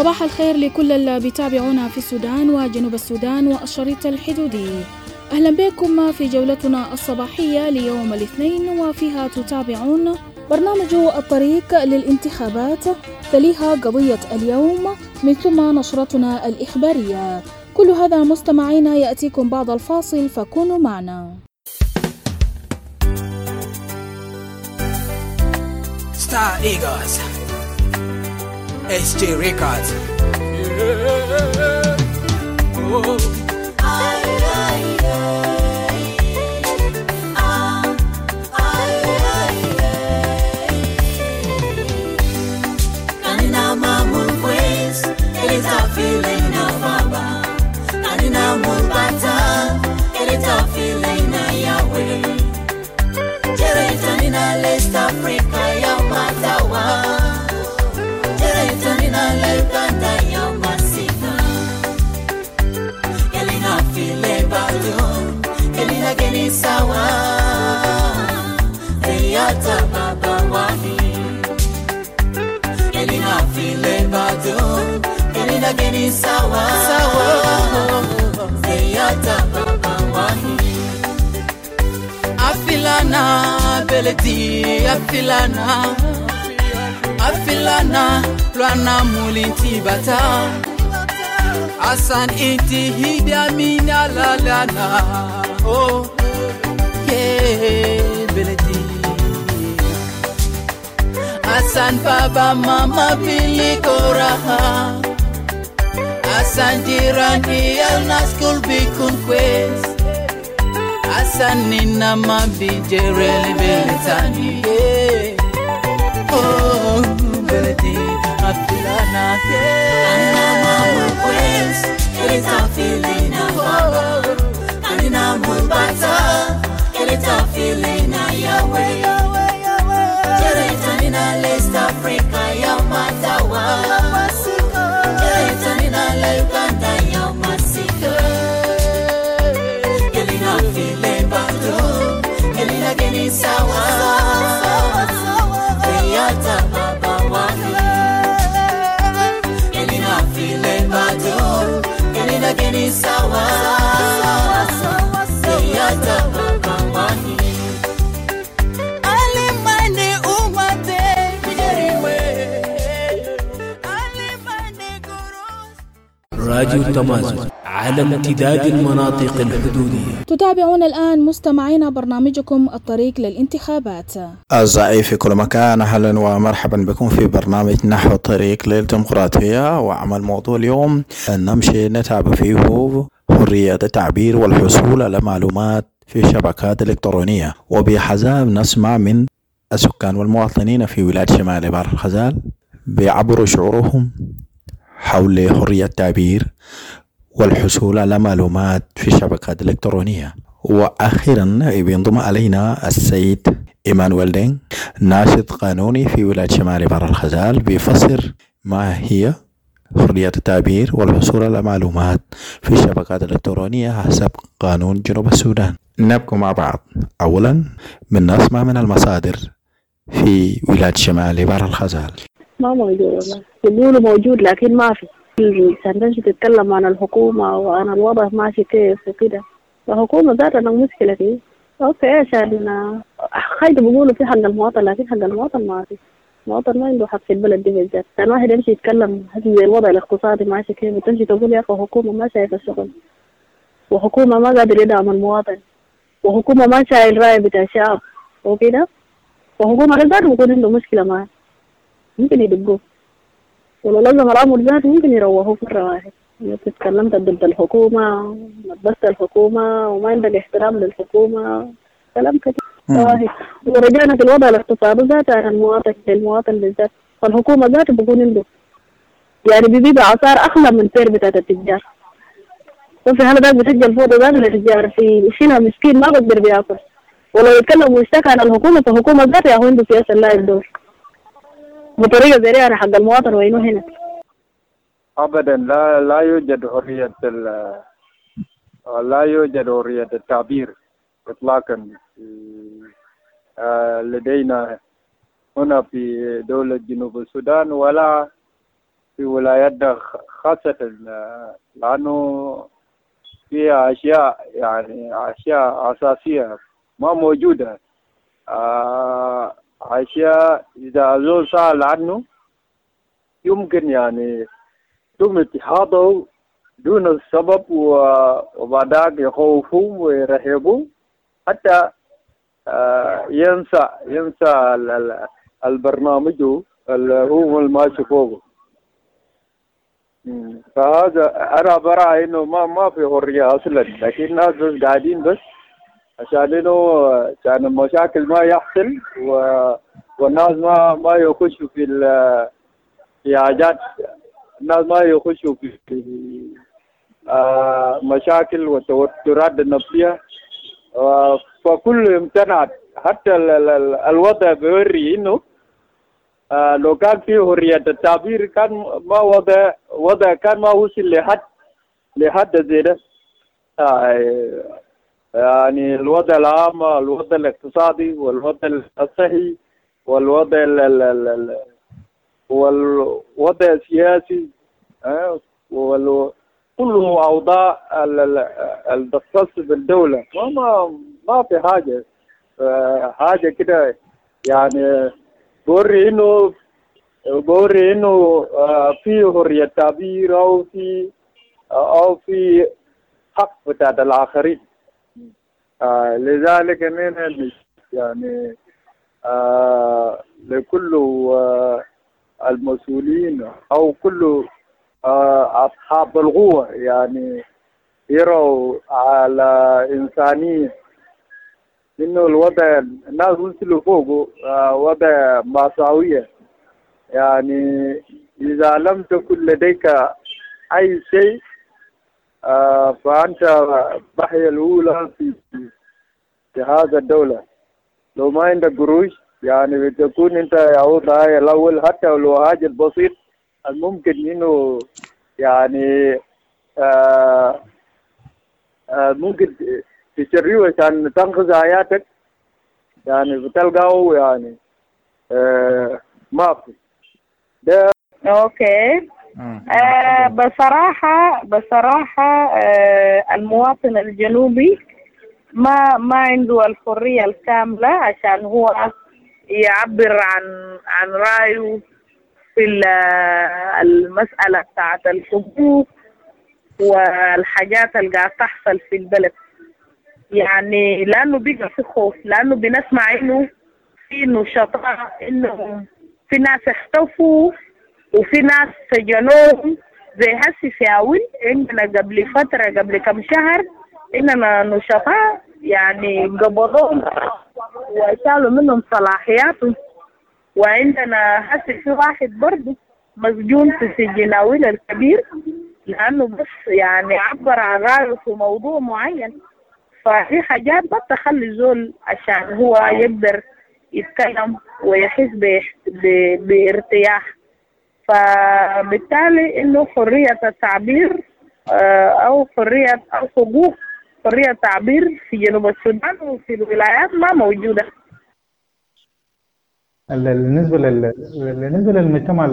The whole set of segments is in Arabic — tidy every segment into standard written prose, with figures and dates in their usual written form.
صباح الخير لكل اللي بيتابعونا في السودان وجنوب السودان والشريط الحدودي. أهلا بكم في جولتنا الصباحية ليوم الاثنين، وفيها تتابعون برنامج الطريق للانتخابات، تليها قضية اليوم، من ثم نشرتنا الإخبارية. كل هذا مستمعينا يأتيكم بعد الفاصل، فكونوا معنا. Star Eagles, SG Records. Kanina mamul quest, it is a feeling of Baba. Kanina mulbata, it is a feeling of Yahweh. Jeretanina West Africa, Yamatawa. Jeretanina Leganda, Yamasika. Elina File Balloon, Elina Genisawa. Eyata Baba Wani. Elina File Balloon, Elina Genisawa. Eyata Baba Wani. Afilana beleti, afilana plana mulinti bata. Asan inti hida mina lalana. Oh yeah beleti. Asan baba mama pili koraha. Asan jirani alna school bikun quest. Asanina mabijere beletani. Oh, beleti afilana. Kanina mamul quest, it is a feeling of Baba. Kanina mulbata, it is a feeling of Yahweh. Jeretanina West Africa, Yamatawa. Jeretanina Leganda, Yamasika. Elina File Balloon, Elina Genisawa. Eyata Baba Wani. Elina File Balloon, Elina Genisawa. Eyata Baba Wani. Alimane umate bijeriwe. Alimane gurus. راديو تمازن على امتداد المناطق الحدودية. تتابعون الآن مستمعينا برنامجكم الطريق للانتخابات. أعزائي في كل مكان، أهلا ومرحبا بكم في برنامج نحو الطريق للديمقراطية. وعمل موضوع اليوم نمشي نتابع فيه حرية التعبير والحصول على معلومات في شبكات إلكترونية، وبحسب نسمع من السكان والمواطنين في ولاية شمال بحر الغزال بيعبروا شعورهم حول حرية التعبير والحصول على معلومات في الشبكات الإلكترونية. وأخيرا بينضم علينا السيد إيمانويل دينغ، ناشط قانوني في ولاية شمال بحر الغزال، بيفسر ما هي حرية التعبير والحصول على معلومات في الشبكات الإلكترونية حسب قانون جنوب السودان. نبقى مع بعض. أولا بنسمع من المصادر في ولاية شمال بحر الغزال. ما موجود والله، يقولوا موجود لكن ما في. الإنسان تتكلم عن الحكومة وعن الوضع ماشي كيف وكده، الحكومة ذاتها مشكلة فيه. اوكي عشان خايف بيقولوا في حق المواطن، لكن حق المواطن ما في. المواطن ما عنده حق في البلد دي بالذات. كان واحد يمشي يتكلم زي الوضع الاقتصادي ماشي كيف، وتمشي تقول يا اخي حكومة ما شايفة الشغل، وحكومة ما قادر يدعم المواطن، وحكومة ما شايل راي بتاع الشعب وكده، وحكومة ذاته بيكون عنده مشكلة معاه ممكن يدقوه، ولو لازم الأمر ذاته ممكن يروحوه مرة واحد. تتكلمت ضد الحكومة، نبست الحكومة وما عندك احترام للحكومة، كلام كتير واحد. ورجعنا في الوضع الاقتصادي ذاته عن المواطن بالذات، فالحكومة ذاته بيكون عنده يعني بيبيع عصار أغلى من سعر بتاعت التجار. وفي حالة ذاك بتسجل فوضى ذات التجار في شيء مسكين ما بقدر بياكل، ولو يتكلم ويشتكى عن الحكومة فالحكومة ذاتها ياخذ عنده سياسة لا يدور بطريقة زي يعني حق المواطن وينه هنا. أبدا لا يوجد حرية التعبير إطلاقا لدينا هنا في دولة جنوب السودان، ولا في ولايتنا خاصة، لأنه فيها أشياء يعني أشياء أساسية ما موجودة. أشياء إذا زول سأل عنه يمكن يعني تم اتخاذه دون السبب، وبعدك يخوفهم ويرهبوا حتى ينسى البرنامج اللي هو الماشي فوقه. فهذا أنا برا إنه ما في حرية أصلا، لكن الناس بس قاعدين بس عشان إنه عشان المشاكل ما يحصل، والناس ما يخشوا في حاجات، الناس ما يخشوا في مشاكل والتوترات النفسية. فكل امتنعت، حتى الوضع بيوري إنه لو كان فيه حرية التعبير كان ما وضع كان ما وصل لحد زي ده. يعني الوضع العام، الوضع الاقتصادي، والوضع الصحي، والوضع السياسي، كله أوضاع التخص بالدولة. ما في حاجة كده يعني بوري إنه في حرية تعبير أو في حق بتاع الآخرين. لذلك يعني لكل المسؤولين أو كل أصحاب القوة يعني يروا على إنسانية إنه الوضع الناس وصلوا فوقه وضع مأساوية. يعني إذا لم تكن لديك أي شيء فأنت الضحية الأولى في هذا الدولة. لو ما عندك قروش يعني بتكون أنت يا الضحية الأول، حتى لو حاجة بسيط الممكن إنه يعني ممكن تشريه عشان تنقذ حياتك، يعني بتلقاه يعني ما في ده. اوكي. بصراحة المواطن الجنوبي ما عنده الحرية الكاملة عشان هو يعبر عن رأيه في المسألة بتاعت الحقوق والحاجات اللي قاعد تحصل في البلد. يعني لأنه بيجي في خوف، لأنه بنسمع إنه في نشطاء، إنه في ناس اختفوا وفي ناس سجنوهم زي هسي في أول. عندنا قبل كم شهر إننا نشطاء يعني قبضوهم وشالوا منهم صلاحياتهم. وعندنا هسي في واحد برضه مسجون في سجن أول الكبير لأنه بس يعني عبر عن رأيه في موضوع معين. ففي حاجات ما تخلي زول عشان هو يقدر يتكلم ويحس بارتياح. فبالتالي إنه حرية التعبير أو حرية أو حقوق حرية التعبير في جنوب السودان وفي الولايات ما موجودة. بالنسبة للمجتمع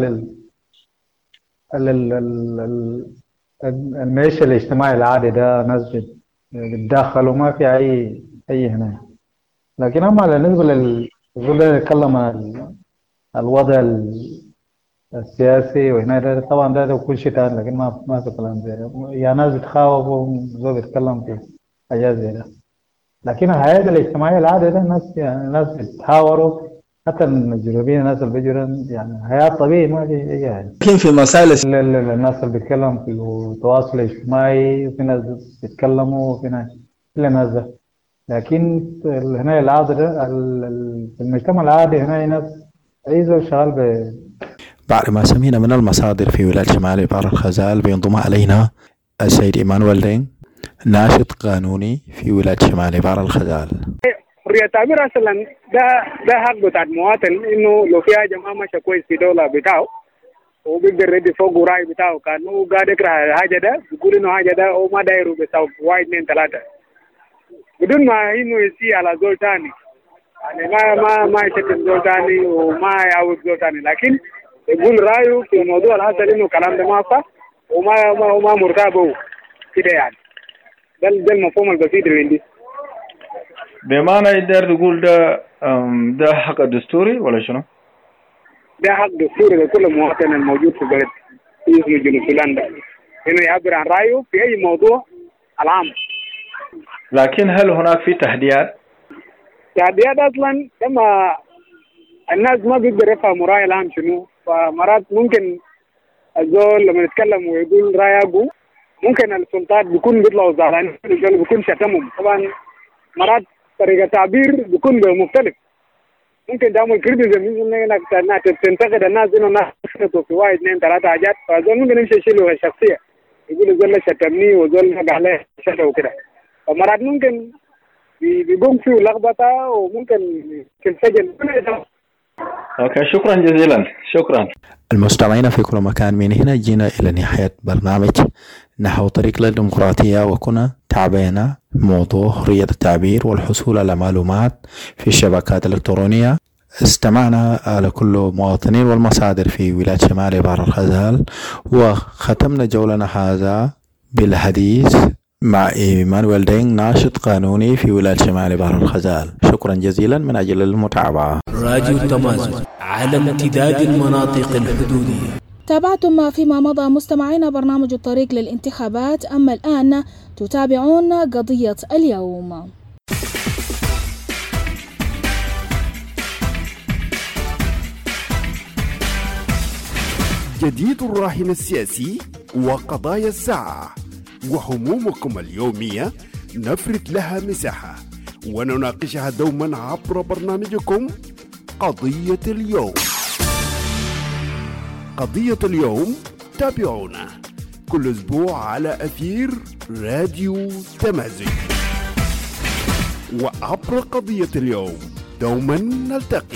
المعيشة الاجتماعي العادي ده ناس بتدخل وما في أي هنا. لكن أما بالنسبة للزول يتكلم عن الوضع السياسي وهنا طبعا ده كل شيء تاني، لكن ما في كلام زي ده. يعني ناس بتخاوف وزول بيتكلم في حاجات زي ده. لكن الحياة الاجتماعية العادية ده ناس بتحاوروا، حتى الجنوبيين الناس اللي بيجوا يعني حياة طبيعية ما في أي حاجة. لكن في مسائل الناس اللي بيتكلم في التواصل الاجتماعي وفي ناس بيتكلموا وفي ناس كل الناس ده. لكن هنا العادة ده المجتمع العادي هنا ناس أي زول شغال بعد ما سمعنا من المصادر في ولاية شمال بحر الغزال بينضم علينا السيد إيمانويل دين، ناشط قانوني في ولاية شمال بحر الغزال. حرية التعبير اصلا ده حق بتاع المواطن، انه لو في حاجه ما ماشيه كويس في دوله بتاعه وبيقدر يدي فوق راي بتاعه، كان هو قاعد يكره الحاجه ده بيقول انه حاجه ده هو ما دايره بيساوي 1 2 3 بدون ما انه يسي على زول ثاني. يعني ما يشتم زول ثاني وما يعوض زول ثاني. لكن يقول رايه في موضوع الحصل انه كلام ده ما صح وما مرتابه كده يعني. ده المفهوم البسيط اللي عندي. بمعنى يقدر تقول ده حق دستوري ولا شنو؟ ده حق دستوري لكل مواطن الموجود في بلد اسمه جنوب السودان ده انه يعبر عن رايه في اي موضوع العام. لكن هل هناك في تحديات؟ تحديات اصلا لما الناس ما بيقدر يفهموا راي العام شنو، فمرات ممكن الزول لما يتكلم ويقول رايه ممكن السلطات بيكون بيطلعوا زعلانين بيكون شتمهم. طبعا مرات طريقه تعبير بيكون مختلف، ممكن تعمل كريتيزم انك تنتقد الناس انه الناس شتموا في واحد اثنين ثلاثه حاجات، فالزول ممكن يمشي يشيله الشخصيه يقول الزول شتمني وزول نقع عليه شتم وكده، فمرات ممكن بيقوم فيه لخبطه وممكن ينسجن. اوكي شكرا جزيلا. شكرا المستمعين في كل مكان. من هنا جينا إلى نهاية برنامج نحو طريق للديمقراطية، وكنا تعبينا موضوع حرية التعبير والحصول على معلومات في الشبكات الإلكترونية. استمعنا على كل مواطنين والمصادر في ولاية شمال بحر الغزال، وختمنا جولنا هذا بالحديث مع إيمانويل دينغ ناشط قانوني في ولاية شمال بحر الغزال. شكرا جزيلا من أجل المتابعة. راديو تمازن على امتداد المناطق الحدودية. تابعتم فيما مضى مستمعينا برنامج الطريق للانتخابات، أما الآن تتابعون قضية اليوم. جديد الراهن السياسي وقضايا الساعة وهمومكم اليومية نفرد لها مساحة ونناقشها دوما عبر برنامجكم قضية اليوم. قضية اليوم تابعونا كل أسبوع على أثير راديو تمازن، وعبر قضية اليوم دوما نلتقي.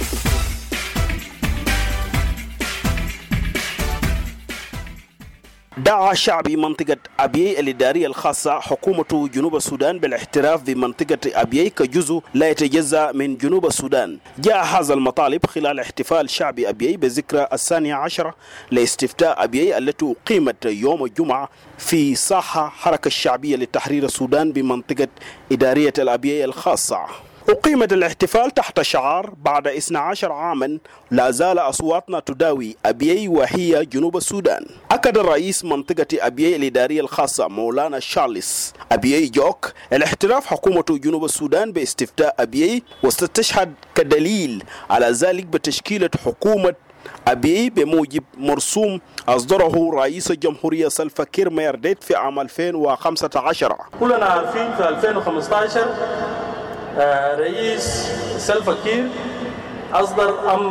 دعا شعبي منطقة أبيي الإدارية الخاصة حكومة جنوب السودان بالاعتراف بمنطقة أبيي كجزء لا يتجزأ من جنوب السودان. جاء هذا المطالب خلال احتفال شعب أبيي بذكرى 12 لاستفتاء أبيي التي أقيمت يوم الجمعة في ساحة حركة الشعبية لتحرير السودان بمنطقة إدارية الأبيي الخاصة. أقيمت الاحتفال تحت شعار بعد 12 عاما لا زال أصواتنا تداوي أبيي وهي جنوب السودان. أكد رئيس منطقة أبيي الإدارية الخاصة مولانا شارلس أبيي جوك الاحتراف حكومة جنوب السودان باستفتاء أبيي، واستشهد كدليل على ذلك بتشكيلة حكومة أبيي بموجب مرسوم أصدره رئيس الجمهورية سلفا كير ميرديت في عام 2015. كلنا عارفين في 2015 رئيس سلفا كير أصدر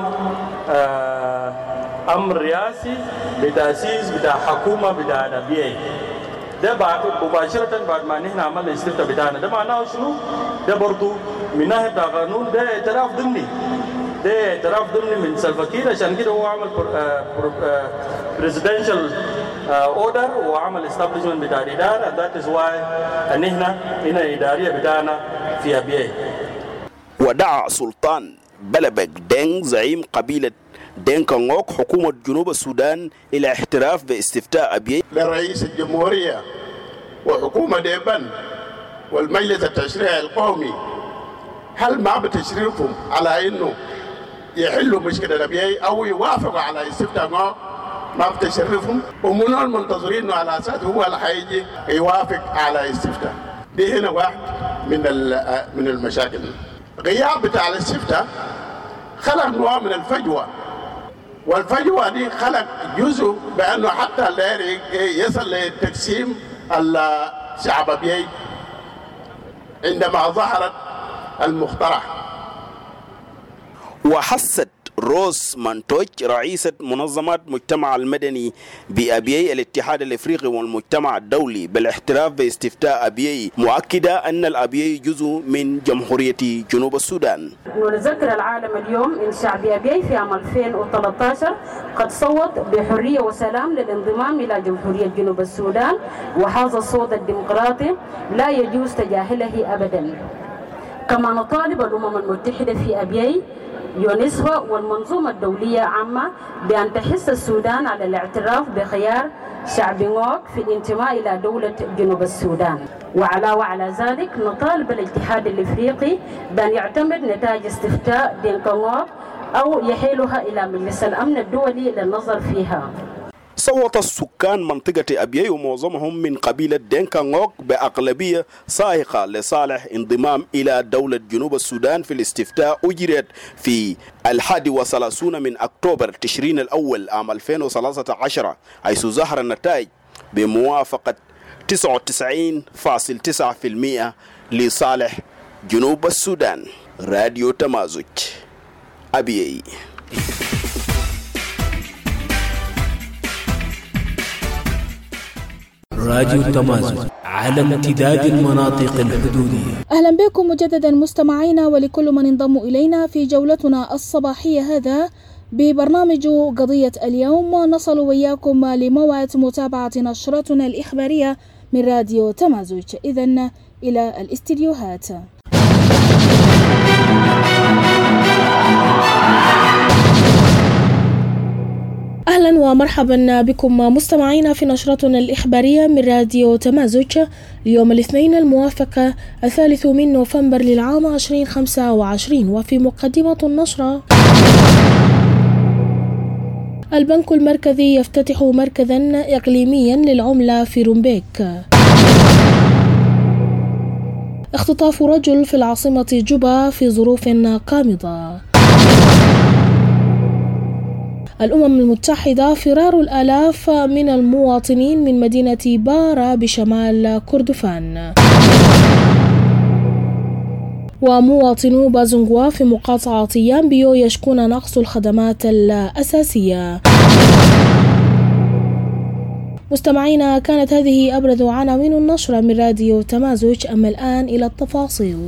أمر رئاسي بتأسيس بتاع حكومة بتاع أبيي. ده بعد مباشرة بعد ما نحن عملنا الاستفتاء بتاعنا. ده معناه شنو؟ ده برضو من ناحية قانون ده اعتراف ضمني. ده اعتراف ضمني من سلفا كير، عشان كده هو عمل presidential order وعمل establishment بتاع الإدارة. that is why نحن هنا إدارية بتاعنا في أبيي. ودعا سلطان بلبك دينغ زعيم قبيلة دينكانغوك حكومة جنوب السودان إلى احتراف باستفتاء أبيي لرئيس الجمهورية وحكومة ديبان والمجلس التشريعي القومي، هل ما بتشريفهم على إنه يحلوا مشكلة أبيي أو يوافقوا على استفتاء ما بتشرفهم، ومن المنتظرين على أساس هو اللي هيجي يوافق على استفتاء. دي هنا واحد من المشاكل. غياب بتاع الاستفتاء خلق نوع من الفجوة، والفجوة دي خلق جزء بأنه حتى لا يصل لتقسيم الشعب أبيي عندما ظهرت المقترح. وحست روز مانتوج رئيسة منظمة مجتمع المدني بأبيي الاتحاد الافريقي والمجتمع الدولي بالاحتراف باستفتاء أبيي، مؤكدة أن الأبيي جزء من جمهورية جنوب السودان. نذكر العالم اليوم أن شعب أبيي في عام 2013 قد صوت بحرية وسلام للانضمام إلى جمهورية جنوب السودان، وهذا الصوت الديمقراطي لا يجوز تجاهله أبدا. كما نطالب الأمم المتحدة في أبيي يونسكو والمنظومة الدولية عامة بأن تحث السودان على الاعتراف بخيار شعب نوك في الانتماء إلى دولة جنوب السودان. وعلى ذلك نطالب الاتحاد الإفريقي بأن يعتمد نتائج استفتاء دينكا نوك أو يحيلها إلى مجلس الأمن الدولي للنظر فيها. صوت السكان منطقة أبيي ومعظمهم من قبيلة دينكا نوك بأغلبية سائقة لصالح انضمام إلى دولة جنوب السودان في الاستفتاء أجريت في 31 من أكتوبر تشرين الأول عام 2013 حيث ظهر النتائج بموافقة 99.9% لصالح جنوب السودان. راديو تمازج أبيي. راديو تمازج على امتداد المناطق الحدودية. أهلا بكم مجددا مستمعينا ولكل من انضم إلينا في جولتنا الصباحية هذا ببرنامج قضية اليوم. نصل وياكم لموعد متابعة نشرتنا الإخبارية من راديو تمازج. إذن إلى الاستديوهات. أهلا ومرحبا بكم مستمعينا في نشرتنا الإخبارية من راديو تمازج اليوم الاثنين الموافق 3 من نوفمبر للعام 2025. وفي مقدمة النشرة: البنك المركزي يفتتح مركزا إقليميا للعملة في رومبيك. اختطاف رجل في العاصمة جوبا في ظروف قامضة. الأمم المتحدة فرار الآلاف من المواطنين من مدينة بارا بشمال كردفان. ومواطنو بازنغوا في مقاطعة يامبيو يشكون نقص الخدمات الأساسية. مستمعينا، كانت هذه أبرز عناوين النشرة من راديو تمازج. أما الآن إلى التفاصيل.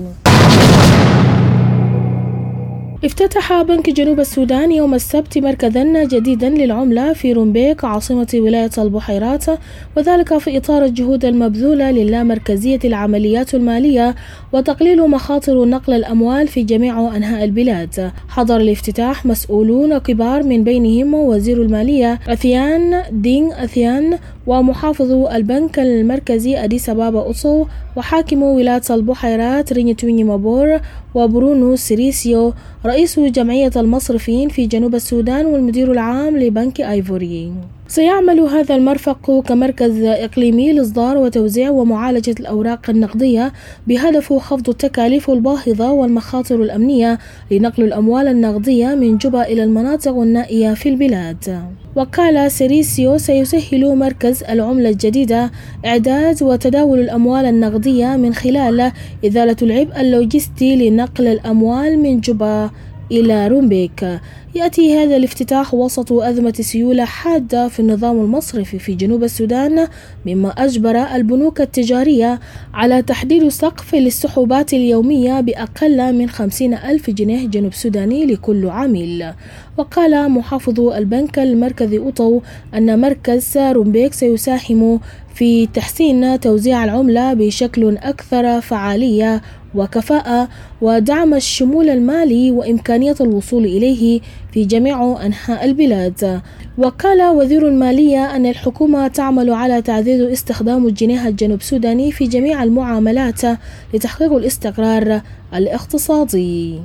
افتتح بنك جنوب السودان يوم السبت مركزا جديدا للعملة في رومبيك عاصمة ولاية البحيرات، وذلك في إطار الجهود المبذولة للامركزية العمليات المالية وتقليل مخاطر نقل الأموال في جميع أنحاء البلاد. حضر الافتتاح مسؤولون كبار من بينهم وزير المالية أثيان دين أثيان ومحافظ البنك المركزي أديس أبابا أوتو وحاكم ولاية البحيرات رينيتويني مابور وبرونو سيريسيو رئيس جمعية المصرفيين في جنوب السودان والمدير العام لبنك آيفوري. سيعمل هذا المرفق كمركز إقليمي لإصدار وتوزيع ومعالجة الأوراق النقدية بهدف خفض التكاليف الباهظة والمخاطر الأمنية لنقل الأموال النقدية من جوبا إلى المناطق النائية في البلاد. وقال سيريسيو: سيسهل مركز العملة الجديدة إعداد وتداول الأموال النقدية من خلال إزالة العبء اللوجستي لنقل الأموال من جوبا إلى رومبيك. يأتي هذا الافتتاح وسط أزمة سيولة حادة في النظام المصرفي في جنوب السودان، مما أجبر البنوك التجارية على تحديد سقف للسحوبات اليومية بأقل من 50,000 جنيه جنوب سوداني لكل عامل. وقال محافظ البنك المركزي أوتو أن مركز رومبيك سيساهم في تحسين توزيع العملة بشكل أكثر فعالية وكفاءة ودعم الشمول المالي وإمكانية الوصول إليه في جميع أنحاء البلاد. وقال وزير المالية أن الحكومة تعمل على تعزيز استخدام الجنيه الجنوب سوداني في جميع المعاملات لتحقيق الاستقرار الاقتصادي.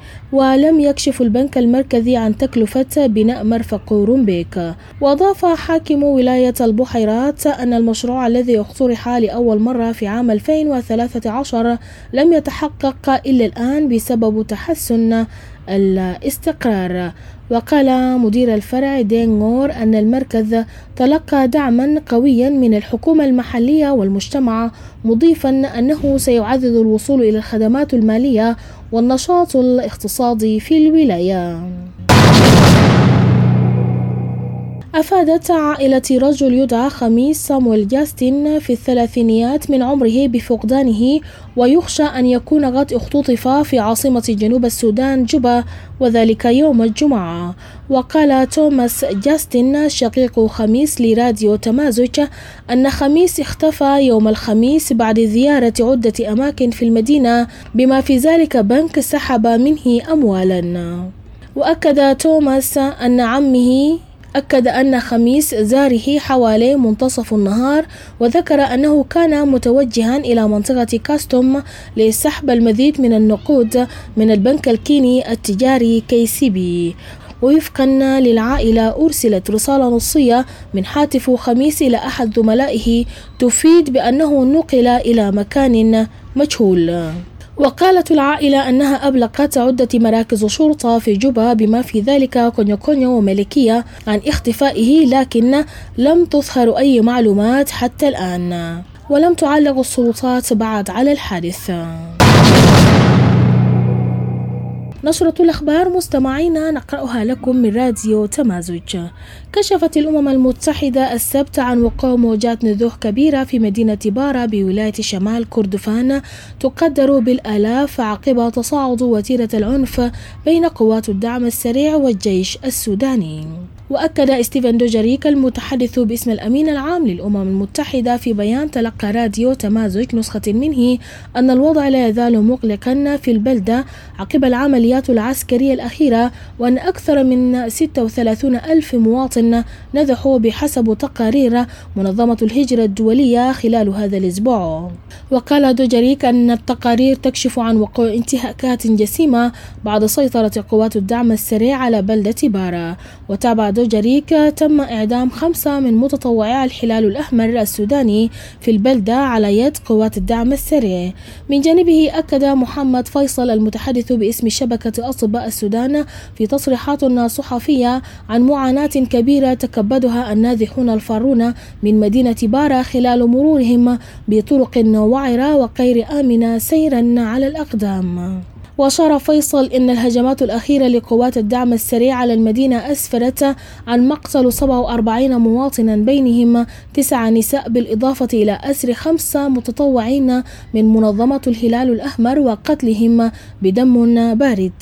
ولم يكشف البنك المركزي عن تكلفة بناء مرفق رومبيك. وأضاف حاكم ولاية البحيرات أن المشروع الذي اقترح لأول مرة في عام 2013 لم يتحقق إلا الآن بسبب تحسن الاستقرار. وقال مدير الفرع دين غور أن المركز تلقى دعما قويا من الحكومة المحلية والمجتمع، مضيفا أنه سيعزز الوصول إلى الخدمات المالية والنشاط الاقتصادي في الولاية. أفادت عائلة رجل يدعى خميس سامويل جاستن في الثلاثينيات من عمره بفقدانه، ويخشى أن يكون قد اختطف في عاصمة جنوب السودان جوبا، وذلك يوم الجمعة. وقال توماس جاستن شقيق خميس لراديو تمازج أن خميس اختفى يوم الخميس بعد زيارة عدة أماكن في المدينة، بما في ذلك بنك سحب منه أموالا. وأكد توماس أن عمه أكد أن خميس زاره حوالي منتصف النهار، وذكر أنه كان متوجها إلى منطقة كاستوم لسحب المزيد من النقود من البنك الكيني التجاري KCB. ووفقا للعائلة أرسلت رسالة نصية من هاتف خميس إلى أحد زملائه تفيد بأنه نقل إلى مكان مجهول. وقالت العائلة أنها أبلغت عدة مراكز شرطة في جوبا بما في ذلك كونيو وملكية عن اختفائه، لكن لم تظهر أي معلومات حتى الآن، ولم تعلق السلطات بعد على الحادث. نشرة الأخبار مستمعينا نقرأها لكم من راديو تمازج. كشفت الأمم المتحدة السبت عن وقوع موجات نزوح كبيرة في مدينة بارا بولاية شمال كردفان تقدر بالآلاف عقب تصاعد وتيرة العنف بين قوات الدعم السريع والجيش السوداني. وأكد ستيفن دوجاريك المتحدث باسم الأمين العام للأمم المتحدة في بيان تلقى راديو تمازج نسخة منه أن الوضع لا يزال مقلقا في البلدة عقب العمليات العسكرية الأخيرة، وأن أكثر من 36,000 مواطن نزحوا بحسب تقارير منظمة الهجرة الدولية خلال هذا الأسبوع. وقال دوجاريك أن التقارير تكشف عن وقوع انتهاكات جسيمة بعد سيطرة قوات الدعم السريع على بلدة بارا. وتابع دوجاريك تم إعدام 5 من متطوعي الهلال الأحمر السوداني في البلدة على يد قوات الدعم السريع. من جانبه أكد محمد فيصل المتحدث باسم شبكة أطباء السودان في تصريحات صحفية عن معاناة كبيرة تكبدها النازحون الفارون من مدينة بارا خلال مرورهم بطرق وعرة وغير آمنة سيرا على الأقدام. وأشار فيصل أن الهجمات الأخيرة لقوات الدعم السريع على المدينة أسفرت عن مقتل 47 مواطنا بينهم 9 نساء بالإضافة إلى أسر 5 متطوعين من منظمة الهلال الأحمر وقتلهم بدم بارد.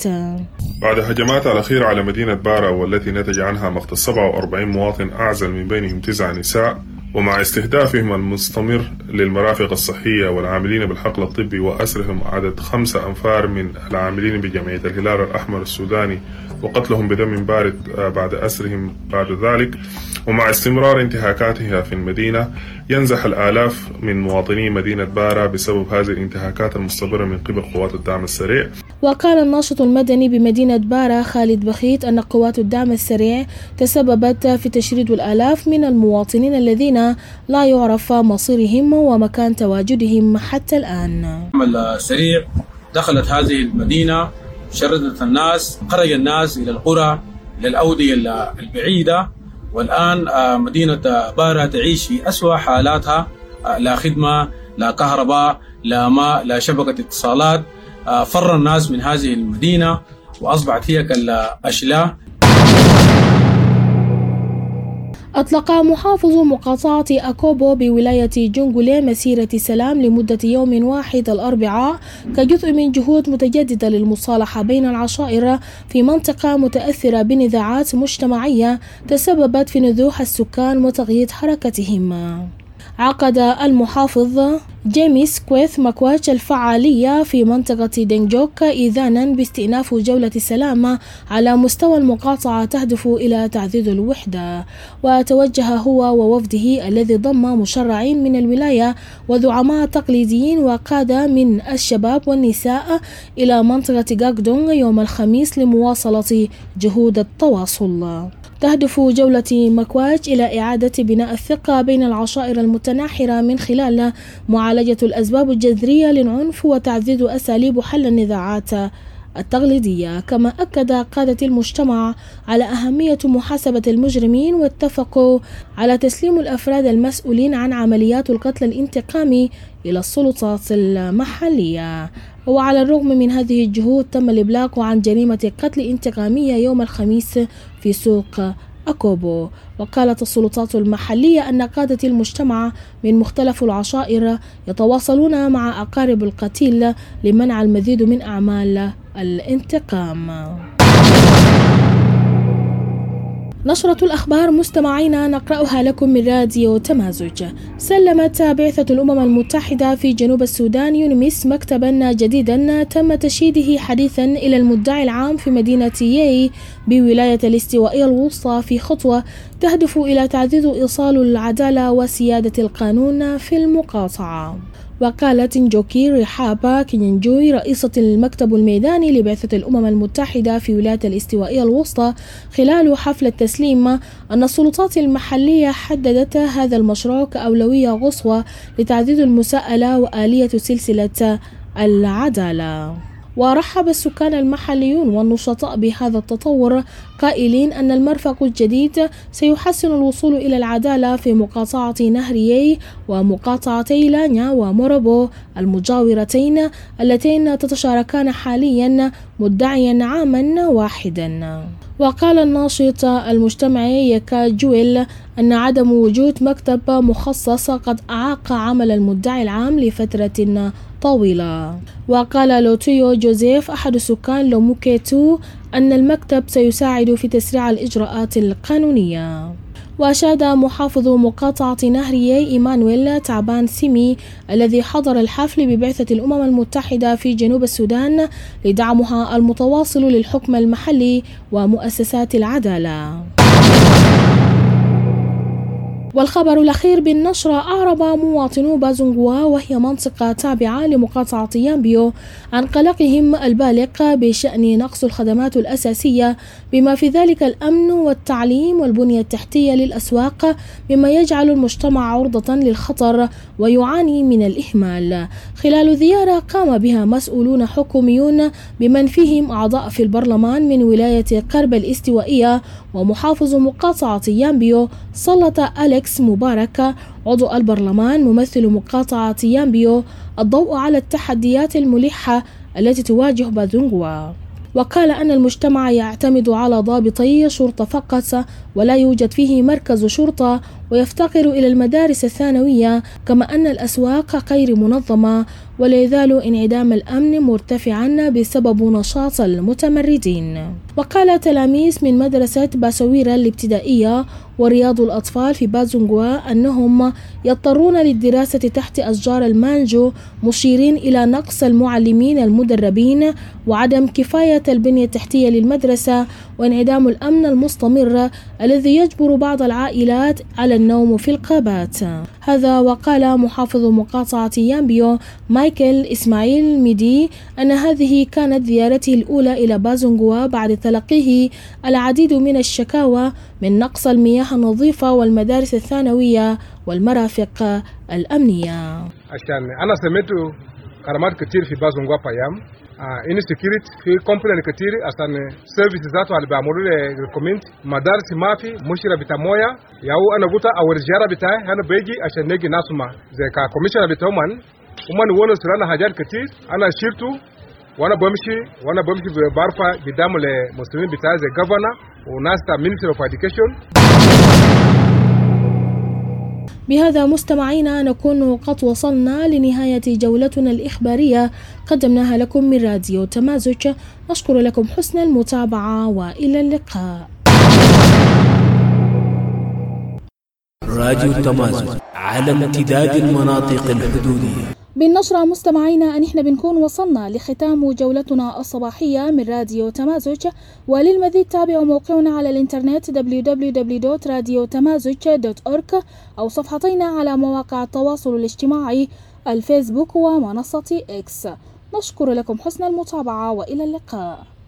بعد هجمات الأخيرة على مدينة بارا والتي نتج عنها مقتل 47 مواطن أعزل من بينهم 9 نساء، ومع استهدافهم المستمر للمرافق الصحية والعاملين بالحقل الطبي وأسرهم عدد 5 أنفار من العاملين بجمعية الهلال الأحمر السوداني وقتلهم بدم بارد بعد أسرهم بعد ذلك، ومع استمرار انتهاكاتها في المدينة، ينزح الآلاف من مواطني مدينة بارا بسبب هذه الانتهاكات المستمرة من قبل قوات الدعم السريع. وقال الناشط المدني بمدينة بارا خالد بخيت أن قوات الدعم السريع تسببت في تشريد الآلاف من المواطنين الذين لا يعرف مصيرهم ومكان تواجدهم حتى الآن. السريع دخلت هذه المدينة، شردت الناس، خرج الناس إلى القرى، إلى الأودية البعيدة، والآن مدينة بارا تعيش في أسوأ حالاتها، لا خدمة، لا كهرباء، لا ماء، لا شبكة اتصالات. فر الناس من هذه المدينة وأصبحت هي كالأشلاء. أطلق محافظ مقاطعة أكوبو بولاية جونغولي مسيرة سلام لمدة يوم واحد الأربعاء كجزء من جهود متجددة للمصالحة بين العشائر في منطقة متأثرة بنزاعات مجتمعية تسببت في نزوح السكان وتغيير حركتهم. عقد المحافظ جيمس كويث مكواج الفعالية في منطقة دينجوك إذانا باستئناف جولة سلامة على مستوى المقاطعة تهدف إلى تعزيز الوحدة. وتوجه هو ووفده الذي ضم مشرعين من الولاية وزعماء تقليديين وقادة من الشباب والنساء إلى منطقة غاغدونغ يوم الخميس لمواصلة جهود التواصل. تهدف جولة مكواج إلى إعادة بناء الثقة بين العشائر المتناحرة من خلال معالجة الأسباب الجذرية للعنف وتعزيز أساليب حل النزاعات التقليدية. كما أكد قادة المجتمع على أهمية محاسبة المجرمين واتفقوا على تسليم الأفراد المسؤولين عن عمليات القتل الانتقامي إلى السلطات المحلية. وعلى الرغم من هذه الجهود تم الإبلاغ عن جريمة قتل انتقامية يوم الخميس في سوق أكوبو. وقالت السلطات المحلية أن قادة المجتمع من مختلف العشائر يتواصلون مع أقارب القتيل لمنع المزيد من أعمال الانتقام. نشرة الأخبار مستمعينا نقرأها لكم من راديو تمازج. سلمت بعثة الأمم المتحدة في جنوب السودان يونميس مكتبا جديدا تم تشييده حديثا إلى المدعي العام في مدينة ياي بولاية الاستوائية الوسطى في خطوة تهدف إلى تعزيز إيصال العدالة وسيادة القانون في المقاطعة. وقالت نجوكي رحابة كينجوي رئيسة المكتب الميداني لبعثة الأمم المتحدة في ولاية الاستوائية الوسطى خلال حفل التسليم أن السلطات المحلية حددت هذا المشروع كأولوية قصوى لتعزيز المساءلة وآلية سلسلة العدالة. ورحب السكان المحليون والنشطاء بهذا التطور قائلين أن المرفق الجديد سيحسن الوصول إلى العدالة في مقاطعة نهر ياي ومقاطعتي لانيا وموربو المجاورتين اللتين تتشاركان حاليا مدعيا عاما واحدا. وقال الناشط المجتمعي يكا جويل أن عدم وجود مكتب مخصص قد أعاق عمل المدعي العام لفترة طويلة. وقال لوتيو جوزيف أحد سكان لوموكيتو أن المكتب سيساعد في تسريع الإجراءات القانونية. وأشاد محافظ مقاطعة نهر ياي إيمانويل تعبان سيمي الذي حضر الحفل ببعثة الأمم المتحدة في جنوب السودان لدعمها المتواصل للحكم المحلي ومؤسسات العدالة. والخبر الأخير بالنشرة: أعرب مواطنو بازونغوا وهي منطقة تابعة لمقاطعة يامبيو عن قلقهم البالغ بشأن نقص الخدمات الأساسية بما في ذلك الأمن والتعليم والبنية التحتية للأسواق، مما يجعل المجتمع عرضة للخطر ويعاني من الإهمال. خلال زيارة قام بها مسؤولون حكوميون بمن فيهم أعضاء في البرلمان من ولاية قرب الاستوائية ومحافظ مقاطعة يامبيو، سلط أليكس مبارك عضو البرلمان ممثل مقاطعة يامبيو الضوء على التحديات الملحة التي تواجه بازونغوا. وقال أن المجتمع يعتمد على ضابطي شرطة فقط ولا يوجد فيه مركز شرطة، ويفتقر إلى المدارس الثانوية، كما أن الأسواق غير منظمة ولا يزال انعدام الأمن مرتفعا بسبب نشاط المتمردين. وقال تلاميذ من مدرسة باسويرا الابتدائية ورياض الأطفال في بازونغوا أنهم يضطرون للدراسة تحت أشجار المانجو، مشيرين إلى نقص المعلمين المدربين وعدم كفاية البنية التحتية للمدرسة وانعدام الأمن المستمر الذي يجبر بعض العائلات على النوم في الغابات. هذا وقال محافظ مقاطعة يامبيو مايكل إسماعيل ميدي أن هذه كانت زيارته الأولى إلى بازونغوا بعد تلقيه العديد من الشكاوى من نقص المياه النظيفة والمدارس الثانوية والمرافق الأمنية. عشان أنا سمعت كلمات كتير في بازونغوا بايام insecurity في كومبلين كتير عشان سيرفيس ذاته اللي بيعملوا للكوميونتي، مدارس ما في، مشكله بتاع مويه. ياو انا قلت اول زياره بتاعي انا بيجي عشان نيجي نسمع زي كوميشنر بتاعهم هم نقولوا سرانا حاجات كتير. انا شيرته وانا بمشي بعرفه قدام المسلمين بتاعي زي جفرنر وناس تاع مينستر اوف اديوكيشن. بهذا مستمعينا نكون قد وصلنا لنهاية جولتنا الإخبارية قدمناها لكم من راديو تمازج. نشكر لكم حسن المتابعة وإلى اللقاء. راديو تمازج على امتداد المناطق الحدودية. بالنشرة مستمعينا أن احنا بنكون وصلنا لختام جولتنا الصباحية من راديو تمازج، وللمزيد تابعوا موقعنا على الانترنت www.radiotamazuj.org أو صفحتنا على مواقع التواصل الاجتماعي الفيسبوك ومنصة إكس. نشكر لكم حسن المتابعة وإلى اللقاء.